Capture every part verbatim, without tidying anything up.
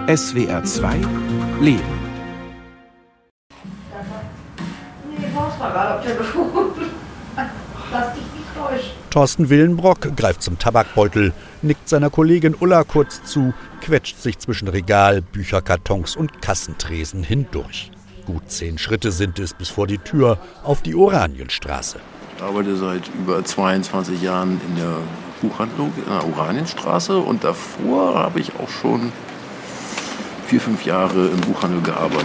S W R zwei Leben. Nee, brauchst mal gerade auf Telefon. Lass dich nicht täuschen. Thorsten Willenbrock greift zum Tabakbeutel, nickt seiner Kollegin Ulla kurz zu, quetscht sich zwischen Regal, Bücherkartons und Kassentresen hindurch. Gut zehn Schritte sind es bis vor die Tür auf die Oranienstraße. Ich arbeite seit über zweiundzwanzig Jahren in der Buchhandlung in der Oranienstraße und davor habe ich auch schon vier, fünf Jahre im Buchhandel gearbeitet.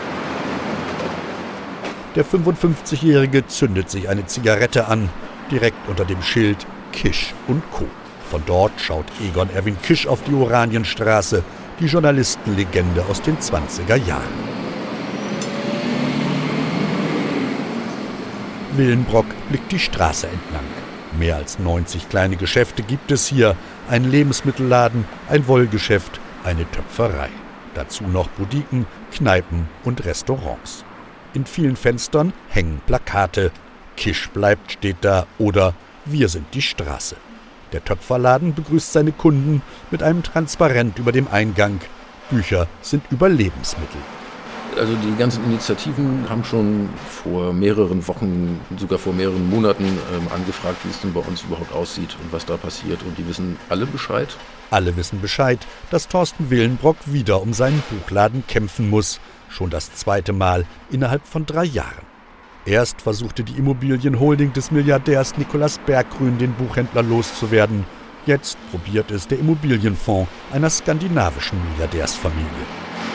Der fünfundfünfzigjährige zündet sich eine Zigarette an, direkt unter dem Schild Kisch und Co. Von dort schaut Egon Erwin Kisch auf die Oranienstraße, die Journalistenlegende aus den zwanziger Jahren. Willenbrock blickt die Straße entlang. Mehr als neunzig kleine Geschäfte gibt es hier. Ein Lebensmittelladen, ein Wollgeschäft, eine Töpferei. Dazu noch Boutiquen, Kneipen und Restaurants. In vielen Fenstern hängen Plakate. Kisch bleibt steht da oder Wir sind die Straße. Der Töpferladen begrüßt seine Kunden mit einem Transparent über dem Eingang. Bücher sind Überlebensmittel. Also die ganzen Initiativen haben schon vor mehreren Wochen, sogar vor mehreren Monaten ähm, angefragt, wie es denn bei uns überhaupt aussieht und was da passiert. Und die wissen alle Bescheid. Alle wissen Bescheid, dass Thorsten Willenbrock wieder um seinen Buchladen kämpfen muss. Schon das zweite Mal innerhalb von drei Jahren. Erst versuchte die Immobilienholding des Milliardärs Nikolaus Berggruen den Buchhändler loszuwerden. Jetzt probiert es der Immobilienfonds einer skandinavischen Milliardärsfamilie.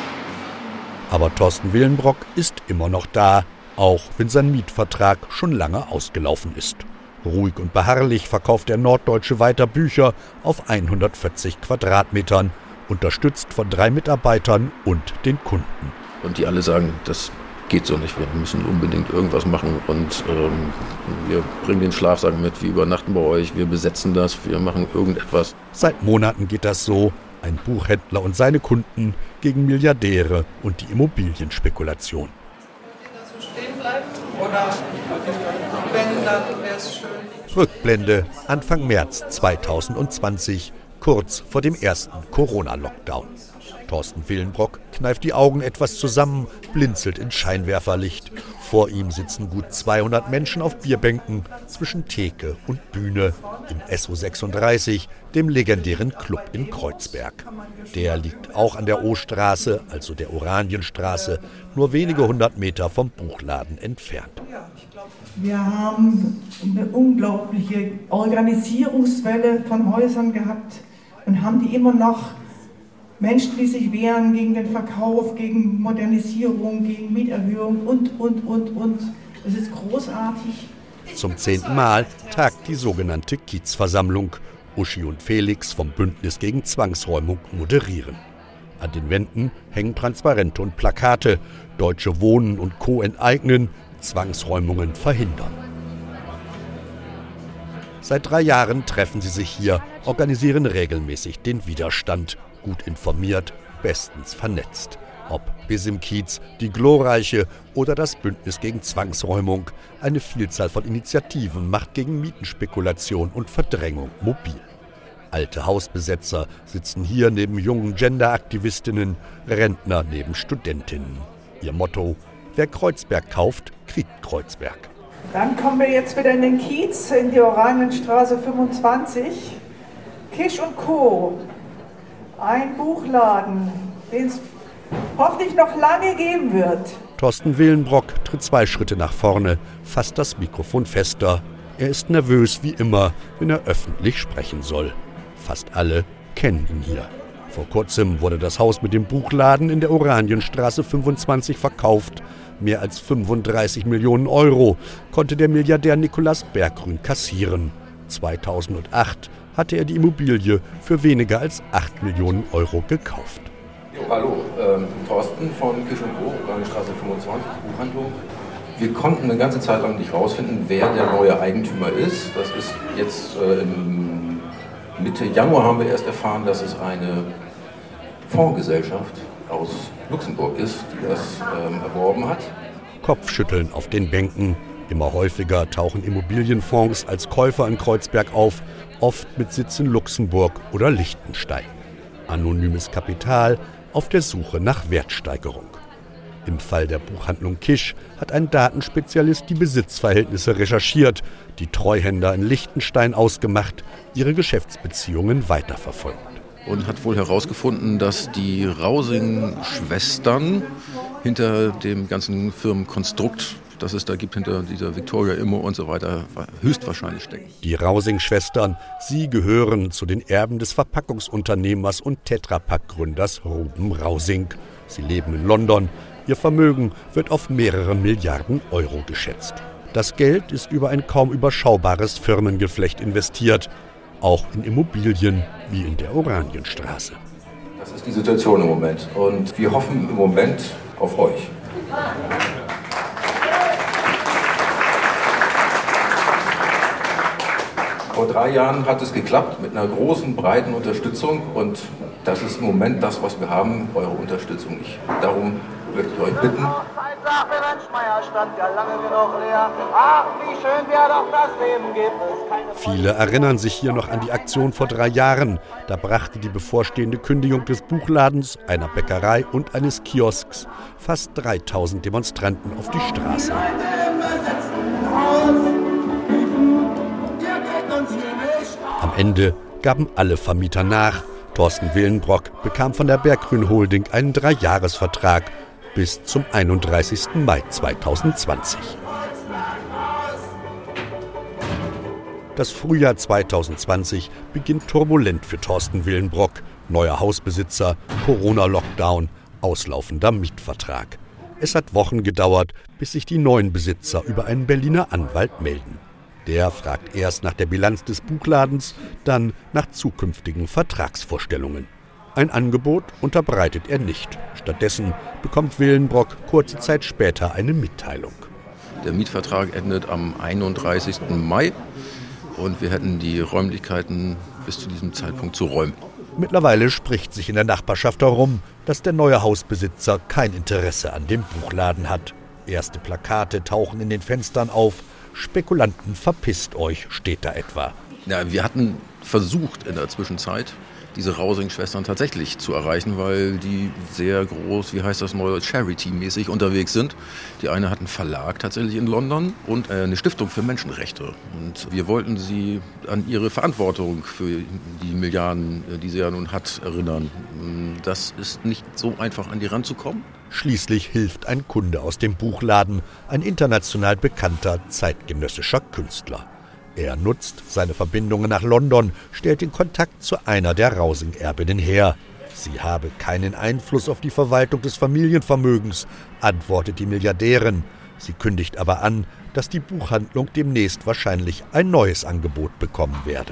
Aber Thorsten Willenbrock ist immer noch da, auch wenn sein Mietvertrag schon lange ausgelaufen ist. Ruhig und beharrlich verkauft der Norddeutsche weiter Bücher auf hundertvierzig Quadratmetern, unterstützt von drei Mitarbeitern und den Kunden. Und die alle sagen, das geht so nicht, wir müssen unbedingt irgendwas machen und ähm, wir bringen den Schlafsack mit, wir übernachten bei euch, wir besetzen das, wir machen irgendetwas. Seit Monaten geht das so. Ein Buchhändler und seine Kunden gegen Milliardäre und die Immobilienspekulation. Wenn so stehen bleibt oder wenn, dann wäre es schön. Rückblende Anfang März zweitausendzwanzig, kurz vor dem ersten Corona-Lockdown. Thorsten Willenbrock kneift die Augen etwas zusammen, blinzelt ins Scheinwerferlicht. Vor ihm sitzen gut zweihundert Menschen auf Bierbänken zwischen Theke und Bühne im S O sechsunddreißig, dem legendären Club in Kreuzberg. Der liegt auch an der O-Straße, also der Oranienstraße, nur wenige hundert Meter vom Buchladen entfernt. Wir haben eine unglaubliche Organisierungswelle von Häusern gehabt und haben die immer noch. Menschen, die sich wehren gegen den Verkauf, gegen Modernisierung, gegen Mieterhöhung und, und, und, und. Es ist großartig. Zum zehnten Mal tagt die sogenannte Kiezversammlung. Uschi und Felix vom Bündnis gegen Zwangsräumung moderieren. An den Wänden hängen Transparente und Plakate. Deutsche Wohnen und Co. enteignen, Zwangsräumungen verhindern. Seit drei Jahren treffen sie sich hier, organisieren regelmäßig den Widerstand. Gut informiert, bestens vernetzt. Ob bis im Kiez, die Glorreiche oder das Bündnis gegen Zwangsräumung. Eine Vielzahl von Initiativen macht gegen Mietenspekulation und Verdrängung mobil. Alte Hausbesetzer sitzen hier neben jungen Genderaktivistinnen, Rentner neben Studentinnen. Ihr Motto: Wer Kreuzberg kauft, kriegt Kreuzberg. Dann kommen wir jetzt wieder in den Kiez, in die Oranienstraße fünfundzwanzig. Kisch und Co. Ein Buchladen, den es hoffentlich noch lange geben wird. Thorsten Willenbrock tritt zwei Schritte nach vorne, fasst das Mikrofon fester. Er ist nervös wie immer, wenn er öffentlich sprechen soll. Fast alle kennen ihn hier. Vor kurzem wurde das Haus mit dem Buchladen in der Oranienstraße fünfundzwanzig verkauft. Mehr als fünfunddreißig Millionen Euro konnte der Milliardär Nikolaus Berggruen kassieren. zweitausendacht hatte er die Immobilie für weniger als acht Millionen Euro gekauft. Jo, hallo, ähm, Thorsten von Kisch und Co., Oranienstraße fünfundzwanzig, Buchhandlung. Wir konnten eine ganze Zeit lang nicht rausfinden, wer der neue Eigentümer ist. Das ist jetzt äh, im Mitte Januar haben wir erst erfahren, dass es eine Fondsgesellschaft aus Luxemburg ist, die das ähm, erworben hat. Kopfschütteln auf den Bänken. Immer häufiger tauchen Immobilienfonds als Käufer in Kreuzberg auf, oft mit Sitz in Luxemburg oder Liechtenstein. Anonymes Kapital auf der Suche nach Wertsteigerung. Im Fall der Buchhandlung Kisch hat ein Datenspezialist die Besitzverhältnisse recherchiert, die Treuhänder in Liechtenstein ausgemacht, ihre Geschäftsbeziehungen weiterverfolgt. Und hat wohl herausgefunden, dass die Rausing-Schwestern hinter dem ganzen Firmenkonstrukt, das es da gibt, hinter dieser Victoria Immo und so weiter, höchstwahrscheinlich stecken. Die Rausing-Schwestern, sie gehören zu den Erben des Verpackungsunternehmers und Tetra Pak-Gründers Ruben Rausing. Sie leben in London. Ihr Vermögen wird auf mehrere Milliarden Euro geschätzt. Das Geld ist über ein kaum überschaubares Firmengeflecht investiert, auch in Immobilien wie in der Oranienstraße. Das ist die Situation im Moment und wir hoffen im Moment auf euch. Vor drei Jahren hat es geklappt mit einer großen, breiten Unterstützung und das ist im Moment das, was wir haben, eure Unterstützung nicht. Darum würde ich euch bitten. Viele erinnern sich hier noch an die Aktion vor drei Jahren. Da brachte die bevorstehende Kündigung des Buchladens, einer Bäckerei und eines Kiosks fast dreitausend Demonstranten auf die Straße. Am Ende gaben alle Vermieter nach. Thorsten Willenbrock bekam von der Berggrün Holding einen Dreijahresvertrag bis zum einunddreißigsten Mai zweitausendzwanzig. Das Frühjahr zweitausendzwanzig beginnt turbulent für Thorsten Willenbrock. Neuer Hausbesitzer, Corona-Lockdown, auslaufender Mietvertrag. Es hat Wochen gedauert, bis sich die neuen Besitzer über einen Berliner Anwalt melden. Der fragt erst nach der Bilanz des Buchladens, dann nach zukünftigen Vertragsvorstellungen. Ein Angebot unterbreitet er nicht. Stattdessen bekommt Willenbrock kurze Zeit später eine Mitteilung. Der Mietvertrag endet am einunddreißigsten Mai und wir hätten die Räumlichkeiten bis zu diesem Zeitpunkt zu räumen. Mittlerweile spricht sich in der Nachbarschaft herum, dass der neue Hausbesitzer kein Interesse an dem Buchladen hat. Erste Plakate tauchen in den Fenstern auf. Spekulanten, verpisst euch, steht da etwa. Ja, wir hatten versucht in der Zwischenzeit, diese Rausing-Schwestern tatsächlich zu erreichen, weil die sehr groß, wie heißt das neu, Charity-mäßig unterwegs sind. Die eine hat einen Verlag tatsächlich in London und eine Stiftung für Menschenrechte. Und wir wollten sie an ihre Verantwortung für die Milliarden, die sie ja nun hat, erinnern. Das ist nicht so einfach, an die ranzukommen. Schließlich hilft ein Kunde aus dem Buchladen, ein international bekannter zeitgenössischer Künstler. Er nutzt seine Verbindungen nach London, stellt den Kontakt zu einer der Rausing-Erbinnen her. Sie habe keinen Einfluss auf die Verwaltung des Familienvermögens, antwortet die Milliardärin. Sie kündigt aber an, dass die Buchhandlung demnächst wahrscheinlich ein neues Angebot bekommen werde.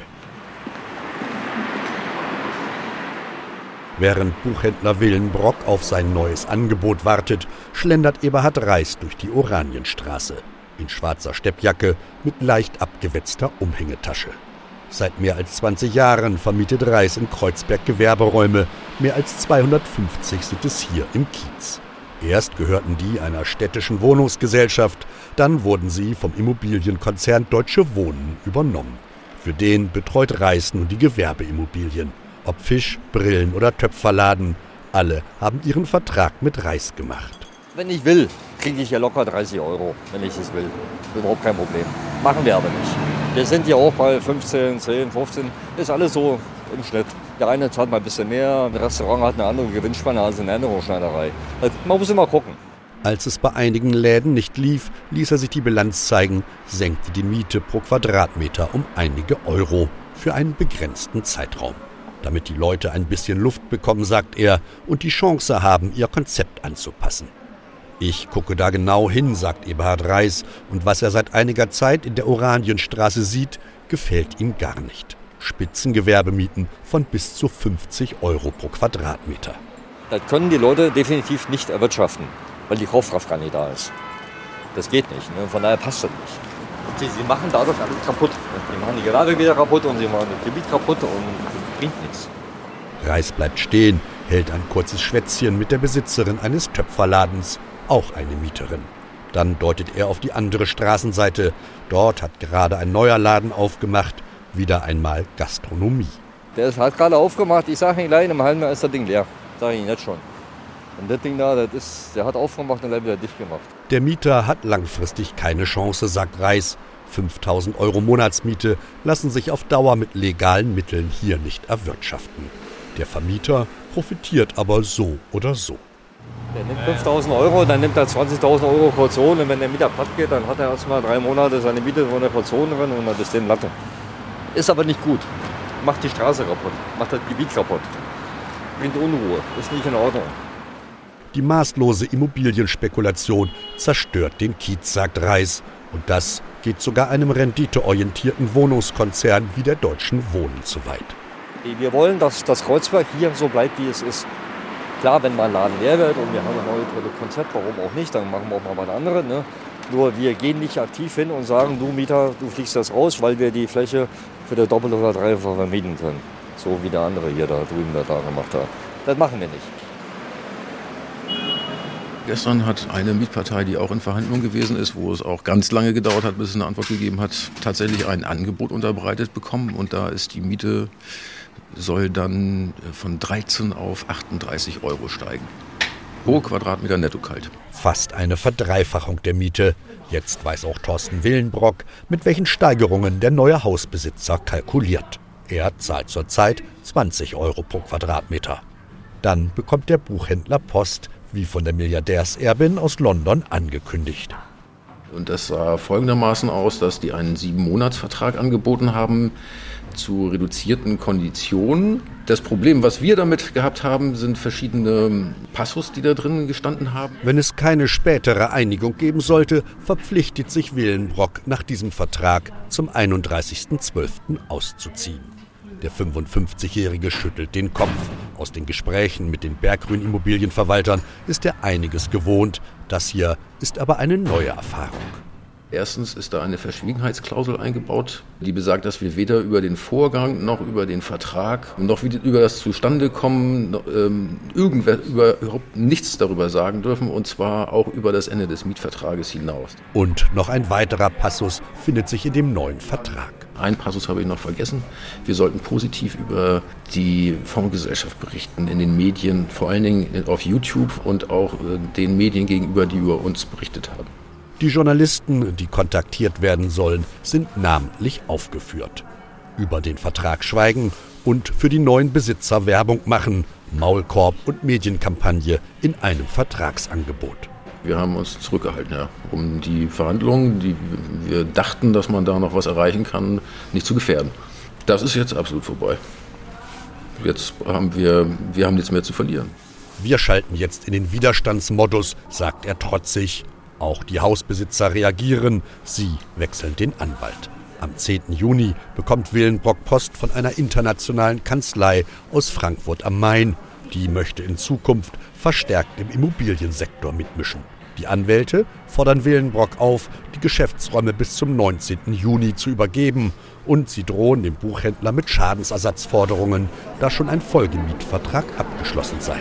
Während Buchhändler Willenbrock auf sein neues Angebot wartet, schlendert Eberhard Reis durch die Oranienstraße. In schwarzer Steppjacke mit leicht abgewetzter Umhängetasche. Seit mehr als zwanzig Jahren vermietet Reis in Kreuzberg Gewerberäume. Mehr als zweihundertfünfzig sind es hier im Kiez. Erst gehörten die einer städtischen Wohnungsgesellschaft, dann wurden sie vom Immobilienkonzern Deutsche Wohnen übernommen. Für den betreut Reis nun die Gewerbeimmobilien. Ob Fisch, Brillen oder Töpferladen, alle haben ihren Vertrag mit Reis gemacht. Wenn ich will, kriege ich ja locker dreißig Euro, wenn ich es will. Überhaupt kein Problem. Machen wir aber nicht. Wir sind ja auch bei fünfzehn, zehn, fünfzehn. Ist alles so im Schnitt. Der eine zahlt mal ein bisschen mehr, ein Restaurant hat eine andere Gewinnspanne als eine Ernährungsschneiderei. Man muss immer gucken. Als es bei einigen Läden nicht lief, ließ er sich die Bilanz zeigen, senkte die Miete pro Quadratmeter um einige Euro für einen begrenzten Zeitraum. Damit die Leute ein bisschen Luft bekommen, sagt er, und die Chance haben, ihr Konzept anzupassen. Ich gucke da genau hin, sagt Eberhard Reis, und was er seit einiger Zeit in der Oranienstraße sieht, gefällt ihm gar nicht. Spitzengewerbemieten von bis zu fünfzig Euro pro Quadratmeter. Das können die Leute definitiv nicht erwirtschaften, weil die Kaufkraft gar nicht da ist. Das geht nicht, ne? Von daher passt das nicht. Sie, sie machen dadurch alles kaputt. Sie machen die Gewerbe wieder kaputt und sie machen das Gebiet kaputt und das bringt nichts. Reis bleibt stehen, hält ein kurzes Schwätzchen mit der Besitzerin eines Töpferladens, auch eine Mieterin. Dann deutet er auf die andere Straßenseite. Dort hat gerade ein neuer Laden aufgemacht, wieder einmal Gastronomie. Der ist, hat gerade aufgemacht. Ich sage Ihnen gleich, in einem halben Jahr ist das Ding leer. Sage ich Ihnen jetzt schon. Und das Ding da, das ist, der hat aufgemacht und dann wieder dicht gemacht. Der Mieter hat langfristig keine Chance, sagt Reis. fünftausend Euro Monatsmiete lassen sich auf Dauer mit legalen Mitteln hier nicht erwirtschaften. Der Vermieter profitiert aber so oder so. Der nimmt fünftausend Euro, dann nimmt er zwanzigtausend Euro Kaution und wenn der Mieter platt geht, dann hat er erstmal drei Monate seine Miete von der Kaution drin und dann ist dem Latte. Ist aber nicht gut. Macht die Straße kaputt, macht das Gebiet kaputt. Bringt Unruhe, ist nicht in Ordnung. Die maßlose Immobilienspekulation zerstört den Kiez, sagt Reis. Und das geht sogar einem renditeorientierten Wohnungskonzern wie der Deutschen Wohnen zu weit. Wir wollen, dass das Kreuzberg hier so bleibt, wie es ist. Klar, wenn mal ein Laden leer wird und wir haben ein neues tolles Konzept, warum auch nicht, dann machen wir auch mal was anderes. Ne? Nur wir gehen nicht aktiv hin und sagen, du Mieter, du fliegst das raus, weil wir die Fläche für der Doppel- oder Dreifach vermieten können. So wie der andere hier da drüben da, da gemacht hat. Das machen wir nicht. Gestern hat eine Mietpartei, die auch in Verhandlungen gewesen ist, wo es auch ganz lange gedauert hat, bis es eine Antwort gegeben hat, tatsächlich ein Angebot unterbreitet bekommen. Und da ist die Miete, soll dann von dreizehn auf achtunddreißig Euro steigen. Pro Quadratmeter netto kalt. Fast eine Verdreifachung der Miete. Jetzt weiß auch Thorsten Willenbrock, mit welchen Steigerungen der neue Hausbesitzer kalkuliert. Er zahlt zurzeit zwanzig Euro pro Quadratmeter. Dann bekommt der Buchhändler Post, wie von der Milliardärserbin aus London angekündigt. Und das sah folgendermaßen aus, dass die einen sieben-Monats-Vertrag angeboten haben zu reduzierten Konditionen. Das Problem, was wir damit gehabt haben, sind verschiedene Passus, die da drin gestanden haben. Wenn es keine spätere Einigung geben sollte, verpflichtet sich Willenbrock nach diesem Vertrag zum einunddreißigsten zwölften auszuziehen. Der fünfundfünfzigjährige schüttelt den Kopf. Aus den Gesprächen mit den Berggrün Immobilienverwaltern ist er einiges gewohnt. Das hier ist aber eine neue Erfahrung. Erstens ist da eine Verschwiegenheitsklausel eingebaut, die besagt, dass wir weder über den Vorgang noch über den Vertrag noch über das Zustandekommen ähm, irgendwer über, überhaupt nichts darüber sagen dürfen, und zwar auch über das Ende des Mietvertrages hinaus. Und noch ein weiterer Passus findet sich in dem neuen Vertrag. Ein Passus habe ich noch vergessen. Wir sollten positiv über die Fondsgesellschaft berichten in den Medien, vor allen Dingen auf YouTube und auch den Medien gegenüber, die über uns berichtet haben. Die Journalisten, die kontaktiert werden sollen, sind namentlich aufgeführt. Über den Vertrag schweigen und für die neuen Besitzer Werbung machen. Maulkorb und Medienkampagne in einem Vertragsangebot. Wir haben uns zurückgehalten, ja, um die Verhandlungen, die wir dachten, dass man da noch was erreichen kann, nicht zu gefährden. Das ist jetzt absolut vorbei. Jetzt haben wir, wir haben nichts mehr zu verlieren. Wir schalten jetzt in den Widerstandsmodus, sagt er trotzig. Auch die Hausbesitzer reagieren. Sie wechseln den Anwalt. Am zehnten Juni bekommt Willenbrock Post von einer internationalen Kanzlei aus Frankfurt am Main. Die möchte in Zukunft verstärkt im Immobiliensektor mitmischen. Die Anwälte fordern Willenbrock auf, die Geschäftsräume bis zum neunzehnten Juni zu übergeben. Und sie drohen dem Buchhändler mit Schadensersatzforderungen, da schon ein Folgemietvertrag abgeschlossen sei.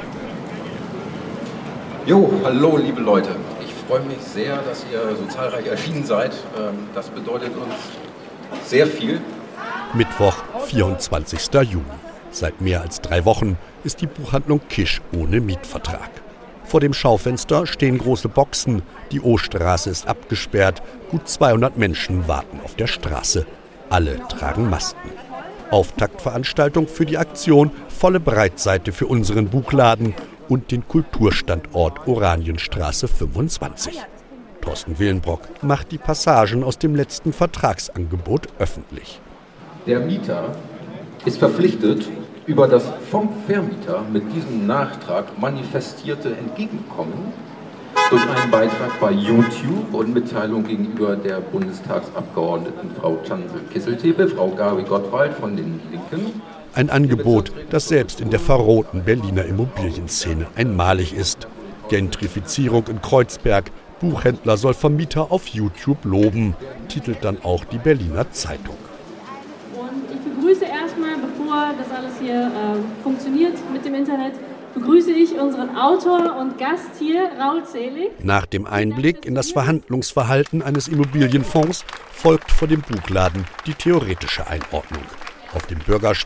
Jo, hallo liebe Leute. Ich freue mich sehr, dass ihr so zahlreich erschienen seid. Das bedeutet uns sehr viel. Mittwoch, vierundzwanzigsten Juni. Seit mehr als drei Wochen ist die Buchhandlung Kisch ohne Mietvertrag. Vor dem Schaufenster stehen große Boxen, die O-Straße ist abgesperrt, gut zweihundert Menschen warten auf der Straße. Alle tragen Masken. Auftaktveranstaltung für die Aktion Volle Breitseite für unseren Buchladen und den Kulturstandort Oranienstraße fünfundzwanzig. Thorsten Willenbrock macht die Passagen aus dem letzten Vertragsangebot öffentlich. Der Mieter ist verpflichtet, über das vom Vermieter mit diesem Nachtrag manifestierte Entgegenkommen durch einen Beitrag bei YouTube und Mitteilung gegenüber der Bundestagsabgeordneten Frau Chansel-Kisseltepe, Frau Gabi Gottwald von den Linken. Ein Angebot, das selbst in der verrohten Berliner Immobilienszene einmalig ist. Gentrifizierung in Kreuzberg, Buchhändler soll Vermieter auf YouTube loben, titelt dann auch die Berliner Zeitung. Und ich begrüße erstmal, bevor das alles hier äh, funktioniert mit dem Internet, begrüße ich unseren Autor und Gast hier, Raul Zelig. Nach dem Einblick in das Verhandlungsverhalten eines Immobilienfonds folgt vor dem Buchladen die theoretische Einordnung. Auf dem Bürgersteig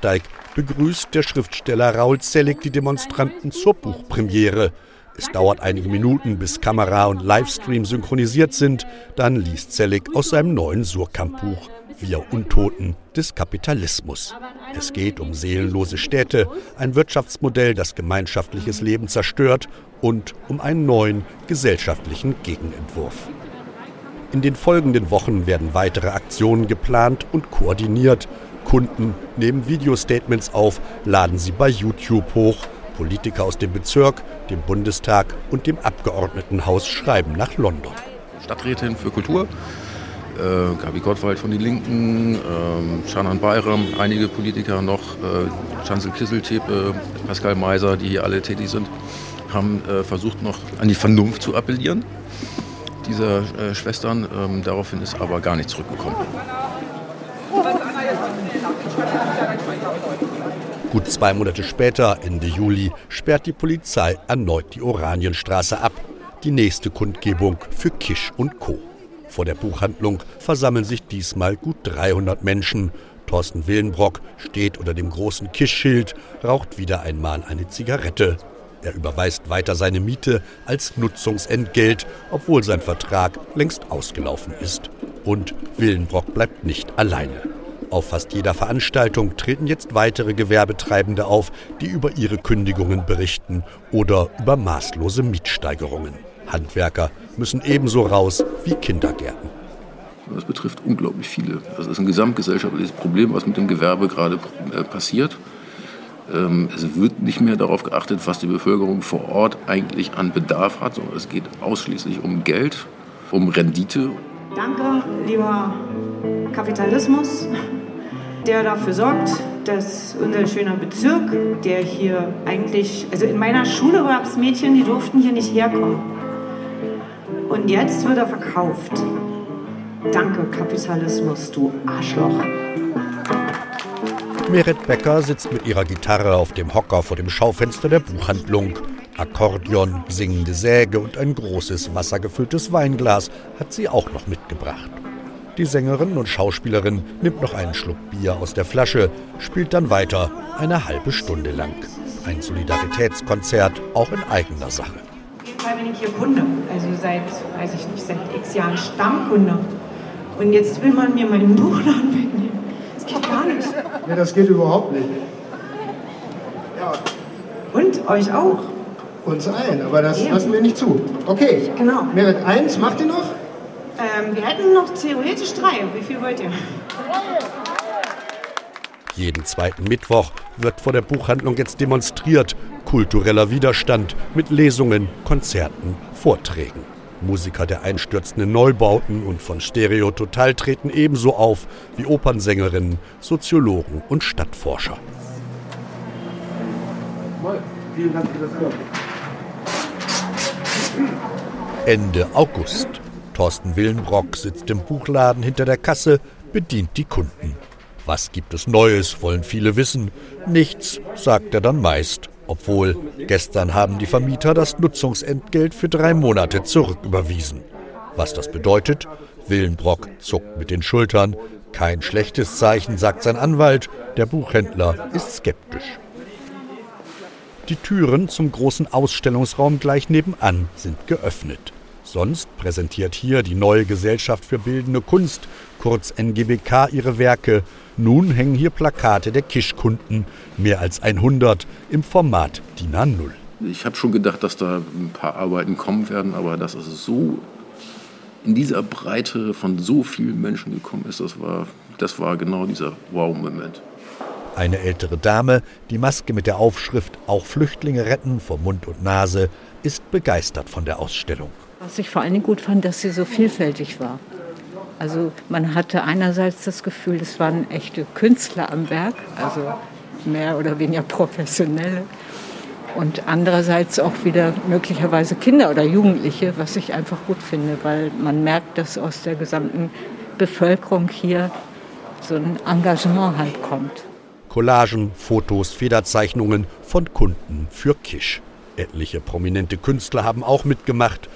begrüßt der Schriftsteller Raul Zellick die Demonstranten zur Buchpremiere. Es dauert einige Minuten, bis Kamera und Livestream synchronisiert sind. Dann liest Zellick aus seinem neuen Suhrkamp-Buch Wir Untoten des Kapitalismus. Es geht um seelenlose Städte, ein Wirtschaftsmodell, das gemeinschaftliches Leben zerstört, und um einen neuen gesellschaftlichen Gegenentwurf. In den folgenden Wochen werden weitere Aktionen geplant und koordiniert. Kunden nehmen Videostatements auf, laden sie bei YouTube hoch. Politiker aus dem Bezirk, dem Bundestag und dem Abgeordnetenhaus schreiben nach London. Stadträtin für Kultur, äh, Gabi Gottwald von den Linken, äh, Canan Bayram, einige Politiker noch, äh, Chancel Kisseltepe, Pascal Meiser, die hier alle tätig sind, haben äh, versucht noch an die Vernunft zu appellieren, dieser äh, Schwestern. Ähm, daraufhin ist aber gar nicht zurückgekommen. Gut zwei Monate später, Ende Juli, sperrt die Polizei erneut die Oranienstraße ab. Die nächste Kundgebung für Kisch und Co. Vor der Buchhandlung versammeln sich diesmal gut dreihundert Menschen. Thorsten Willenbrock steht unter dem großen Kisch-Schild, raucht wieder einmal eine Zigarette. Er überweist weiter seine Miete als Nutzungsentgelt, obwohl sein Vertrag längst ausgelaufen ist. Und Willenbrock bleibt nicht alleine. Auf fast jeder Veranstaltung treten jetzt weitere Gewerbetreibende auf, die über ihre Kündigungen berichten oder über maßlose Mietsteigerungen. Handwerker müssen ebenso raus wie Kindergärten. Das betrifft unglaublich viele. Das ist ein gesamtgesellschaftliches Problem, was mit dem Gewerbe gerade passiert. Es wird nicht mehr darauf geachtet, was die Bevölkerung vor Ort eigentlich an Bedarf hat, sondern es geht ausschließlich um Geld, um Rendite. Danke, lieber Kapitalismus, der dafür sorgt, dass unser schöner Bezirk, der hier eigentlich, also in meiner Schule gab es Mädchen, die durften hier nicht herkommen. Und jetzt wird er verkauft. Danke, Kapitalismus, du Arschloch. Meret Becker sitzt mit ihrer Gitarre auf dem Hocker vor dem Schaufenster der Buchhandlung. Akkordeon, singende Säge und ein großes wassergefülltes Weinglas hat sie auch noch mitgebracht. Die Sängerin und Schauspielerin nimmt noch einen Schluck Bier aus der Flasche, spielt dann weiter eine halbe Stunde lang. Ein Solidaritätskonzert, auch in eigener Sache. Weil bin ich hier Kunde, also seit, weiß ich nicht, seit x Jahren Stammkunde. Und jetzt will man mir meinen Buchladen wegnehmen. Das geht gar nicht. Ja, das geht überhaupt nicht. Ja. Und euch auch. Uns allen, aber das ja. lassen wir nicht zu. Okay, genau. Meret, eins, macht ihr noch? Ähm, wir hätten noch theoretisch drei. Wie viel wollt ihr? Jeden zweiten Mittwoch wird vor der Buchhandlung jetzt demonstriert. Kultureller Widerstand mit Lesungen, Konzerten, Vorträgen. Musiker der einstürzenden Neubauten und von Stereo Total treten ebenso auf wie Opernsängerinnen, Soziologen und Stadtforscher. Vielen Dank für das Hören. Ende August. Thorsten Willenbrock sitzt im Buchladen hinter der Kasse, bedient die Kunden. Was gibt es Neues, wollen viele wissen. Nichts, sagt er dann meist. Obwohl, gestern haben die Vermieter das Nutzungsentgelt für drei Monate zurücküberwiesen. Was das bedeutet? Willenbrock zuckt mit den Schultern. Kein schlechtes Zeichen, sagt sein Anwalt. Der Buchhändler ist skeptisch. Die Türen zum großen Ausstellungsraum gleich nebenan sind geöffnet. Sonst präsentiert hier die Neue Gesellschaft für Bildende Kunst, kurz N G B K, ihre Werke. Nun hängen hier Plakate der Kisch-Kunden, mehr als hundert, im Format D I N A null. Ich habe schon gedacht, dass da ein paar Arbeiten kommen werden, aber dass es so in dieser Breite von so vielen Menschen gekommen ist, das war, das war genau dieser Wow-Moment. Eine ältere Dame, die Maske mit der Aufschrift »Auch Flüchtlinge retten vor Mund und Nase«, ist begeistert von der Ausstellung. Was ich vor allen Dingen gut fand, dass sie so vielfältig war. Also man hatte einerseits das Gefühl, es waren echte Künstler am Werk, also mehr oder weniger professionelle. Und andererseits auch wieder möglicherweise Kinder oder Jugendliche, was ich einfach gut finde, weil man merkt, dass aus der gesamten Bevölkerung hier so ein Engagement halt kommt. Collagen, Fotos, Federzeichnungen von Kunden für Kisch. Etliche prominente Künstler haben auch mitgemacht.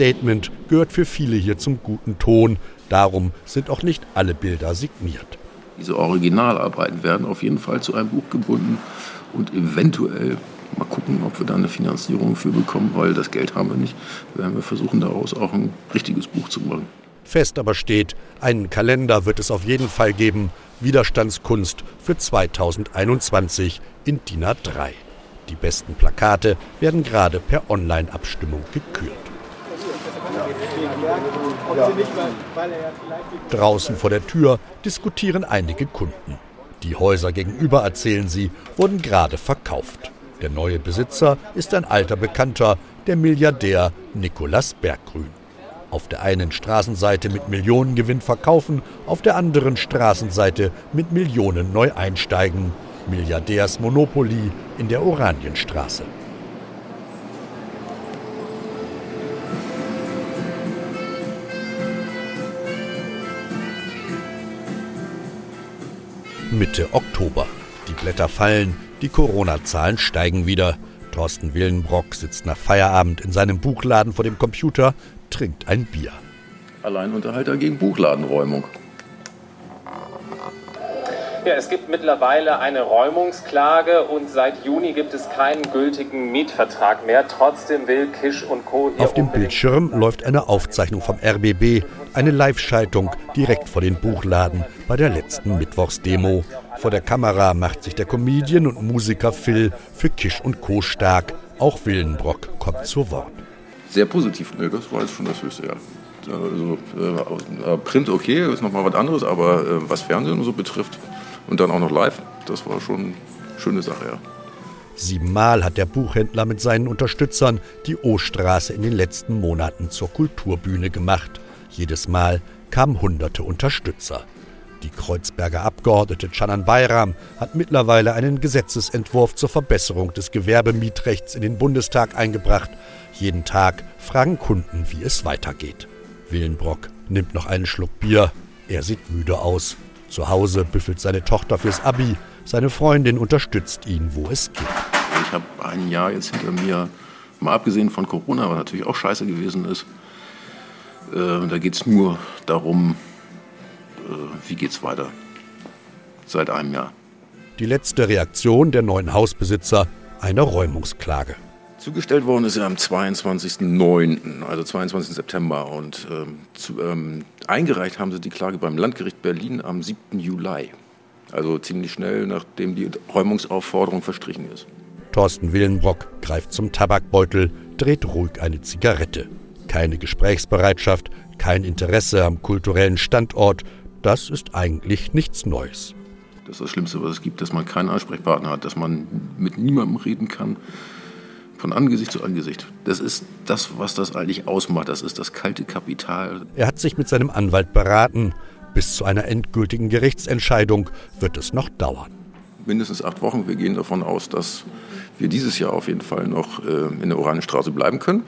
Understatement gehört für viele hier zum guten Ton. Darum sind auch nicht alle Bilder signiert. Diese Originalarbeiten werden auf jeden Fall zu einem Buch gebunden und eventuell mal gucken, ob wir da eine Finanzierung für bekommen, weil das Geld haben wir nicht. Werden wir versuchen, daraus auch ein richtiges Buch zu machen. Fest aber steht, einen Kalender wird es auf jeden Fall geben, Widerstandskunst für zweitausendeinundzwanzig in D I N A drei. Die besten Plakate werden gerade per Online-Abstimmung gekürt. Draußen vor der Tür diskutieren einige Kunden. Die Häuser gegenüber, erzählen sie, wurden gerade verkauft. Der neue Besitzer ist ein alter Bekannter, der Milliardär Nicolas Berggrün. Auf der einen Straßenseite mit Millionengewinn verkaufen, auf der anderen Straßenseite mit Millionen neu einsteigen. Milliardärs Monopoly in der Oranienstraße. Mitte Oktober. Die Blätter fallen, die Corona-Zahlen steigen wieder. Thorsten Willenbrock sitzt nach Feierabend in seinem Buchladen vor dem Computer, trinkt ein Bier. Alleinunterhalter gegen Buchladenräumung. Ja, es gibt mittlerweile eine Räumungsklage und seit Juni gibt es keinen gültigen Mietvertrag mehr. Trotzdem will Kisch und Co. Auf dem Bildschirm läuft eine Aufzeichnung vom R B B, eine Live-Schaltung direkt vor den Buchladen bei der letzten Mittwochsdemo. Vor der Kamera macht sich der Comedian und Musiker Phil für Kisch und Co. stark. Auch Willenbrock kommt zu Wort. Sehr positiv, ne? Das war jetzt schon das Höchste, ja. Also, äh, Print okay, ist nochmal was anderes, aber äh, was Fernsehen und so betrifft und dann auch noch live, das war schon eine schöne Sache, ja. Siebenmal hat der Buchhändler mit seinen Unterstützern die O-Straße in den letzten Monaten zur Kulturbühne gemacht. Jedes Mal kamen hunderte Unterstützer. Die Kreuzberger Abgeordnete Canan Bayram hat mittlerweile einen Gesetzesentwurf zur Verbesserung des Gewerbemietrechts in den Bundestag eingebracht. Jeden Tag fragen Kunden, wie es weitergeht. Willenbrock nimmt noch einen Schluck Bier. Er sieht müde aus. Zu Hause büffelt seine Tochter fürs Abi. Seine Freundin unterstützt ihn, wo es geht. Ich habe ein Jahr jetzt hinter mir, mal abgesehen von Corona, was natürlich auch scheiße gewesen ist. Äh, da geht es nur darum, äh, wie geht's weiter. Seit einem Jahr. Die letzte Reaktion der neuen Hausbesitzer, eine Räumungsklage. Zugestellt worden ist er am zweiundzwanzigsten neunten, also zweiundzwanzigsten September. Und ähm, zu, ähm, eingereicht haben sie die Klage beim Landgericht Berlin am siebten Juli. Also ziemlich schnell, nachdem die Räumungsaufforderung verstrichen ist. Thorsten Willenbrock greift zum Tabakbeutel, dreht ruhig eine Zigarette. Keine Gesprächsbereitschaft, kein Interesse am kulturellen Standort. Das ist eigentlich nichts Neues. Das ist das Schlimmste, was es gibt, dass man keinen Ansprechpartner hat, dass man mit niemandem reden kann. Von Angesicht zu Angesicht. Das ist das, was das eigentlich ausmacht. Das ist das kalte Kapital. Er hat sich mit seinem Anwalt beraten. Bis zu einer endgültigen Gerichtsentscheidung wird es noch dauern. Mindestens acht Wochen. Wir gehen davon aus, dass wir dieses Jahr auf jeden Fall noch äh, in der Oranienstraße bleiben können.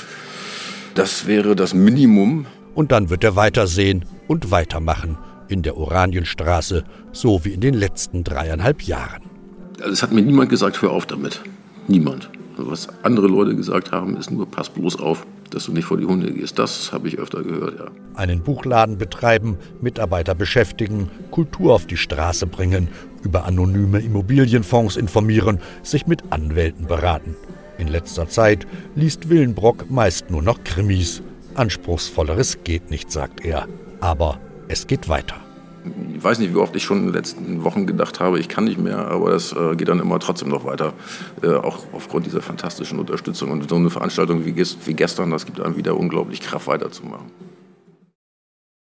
Das wäre das Minimum. Und dann wird er weitersehen und weitermachen in der Oranienstraße, so wie in den letzten dreieinhalb Jahren. Also es hat mir niemand gesagt, hör auf damit. Niemand. Was andere Leute gesagt haben, ist nur, pass bloß auf, dass du nicht vor die Hunde gehst. Das habe ich öfter gehört, ja. Einen Buchladen betreiben, Mitarbeiter beschäftigen, Kultur auf die Straße bringen, über anonyme Immobilienfonds informieren, sich mit Anwälten beraten. In letzter Zeit liest Willenbrock meist nur noch Krimis. Anspruchsvolleres geht nicht, sagt er. Aber es geht weiter. Ich weiß nicht, wie oft ich schon in den letzten Wochen gedacht habe, ich kann nicht mehr, aber es äh, geht dann immer trotzdem noch weiter. Äh, auch aufgrund dieser fantastischen Unterstützung. Und so eine Veranstaltung wie, wie gestern, das gibt einem wieder unglaublich Kraft, weiterzumachen.